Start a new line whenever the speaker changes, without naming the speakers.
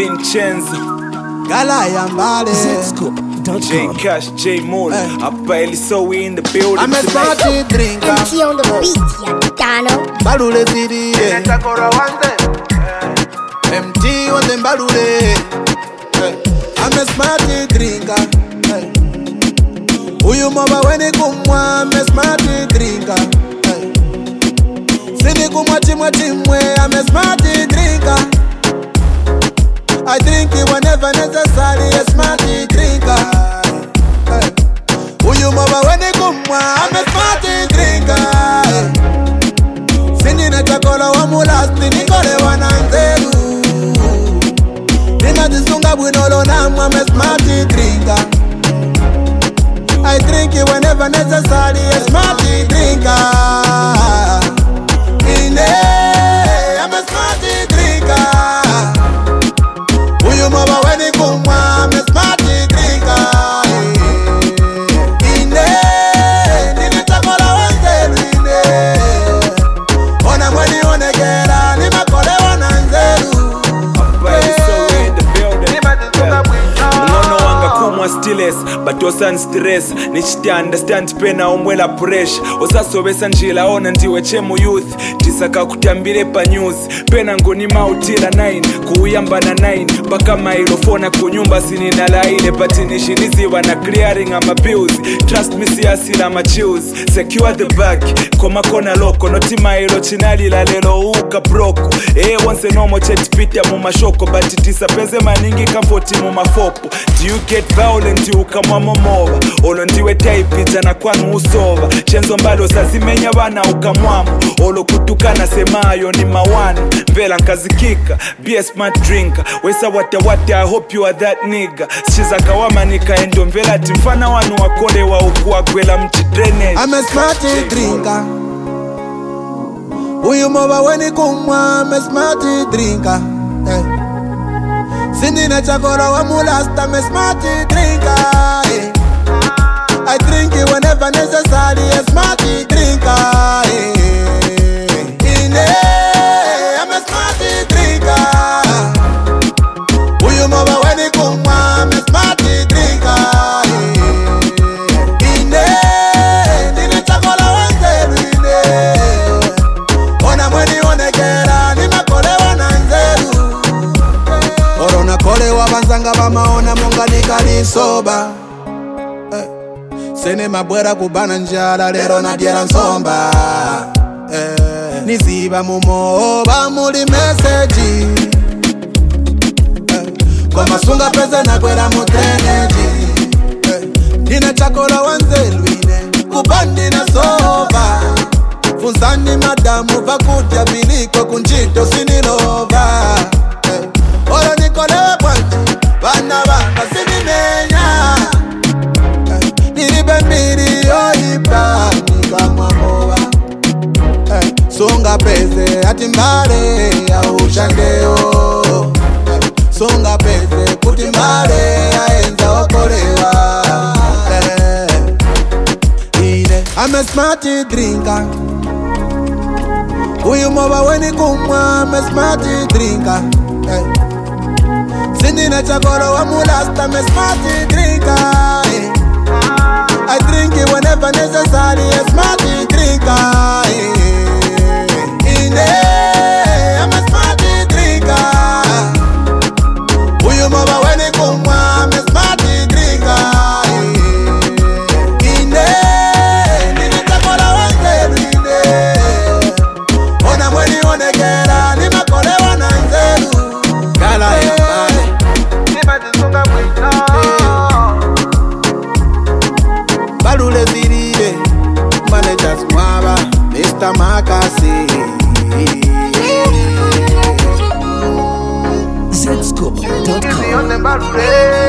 Vincenzo
Gala Yambale
J Cash, J Mole Apa Eliso, we in the building
I'm a party drinker
MC on the beat, ya Dano
Balule Zidi MT on the Balule I'm a smarty drinker Uyu moba weni kumwa I'm a smarty drinker Sini kumwa chimwe chimwe I'm a smarty drinker I drink it whenever necessary, a smarty drinker. Uyu moba weni kumwa, I'm a smarty drinker. Sini na chakolo wa mulasti, nikole wananzelu. Nina jisunga bwinolo namu, I'm a smarty drinker. I drink it whenever necessary, a smarty drinker. I'm a smarty drinker. Uyu moba weni kumwa, I'm a smarty drinker. Nini chakola wanzelu Ona mweni onegera, ni makole wananzelu
Apa Eliso, we in the building Mwono wanga kumwa stilles Batosa stress Nichiti understand pena omwela pressure Osasobesa njila ona ndiwe chemu youth Tisaka kutambile pa news Pena ngoni mautila 9 Kuuyamba na 9 Baka mailofona kunyumba sinina laile Patinishi niziwa na clearing ama bills Trust me siyasila ma chills Secure the bag Koma kona loko Noti mailo chinali la lelo uka broko Once nomo chetipita muma shoko Batitisa peze maningi kafoti muma fopo Do you get violent ukamwa momoba Olo ndiwe taipita na kwanu usova Chenzo mbalo sazimenya wana ukamwamo Olo kutukana semayo ni mawano Vela nkazikika Be a smart drinker Wesa wata I hope you are that nigga Shiza kawama nikaendo mvela timfana wanu wakole wa ukuwa kwela mchi drainage
I'm a smarty drinker Uyu moba weni kumwa I'm a smarty drinker Sini na chakolo wa mulasta I'm a smarty drinker I drink it whenever necessary A smarty drinker I'm a smarty drinker Uyu moba weni kumwa I'm a smarty drinker Nini chakola wanzelu Ona mweni onegera ni makole wananzelu Orona kole wabanzanga bamaona munga nikali soba Sene mabwera kubana njala lero na diela nsomba Niziba mumoba muli message Kwa masunga peze na kwera mutreneji Nina chakola wanzelwine Kupandi na soba Funzani madamu vakudya miliko kunjito sinilova Olo nikolewe kwanji Vana vanga sinimenya Niribe mbiri yoipa Nikamwa mowa Songa peze atimbale ya ushandeo Songa peze kutimbale ya enza okolewa I'm a smarty drinker Uyu moba weni kumwa I'm a smarty drinker Sini na chakolo wa mulasta I'm a smarty drinker I drink it whenever necessary A smarty drinker I'm a smarty drinker Uyu moba weni kumwa I'm a smarty drinker Nini chakola wanzelu Ona mweni onegera ni makole wananzelu Gala Yambale Balule Ziride Managers Mwaba Mr. Makasi
Zscoop.com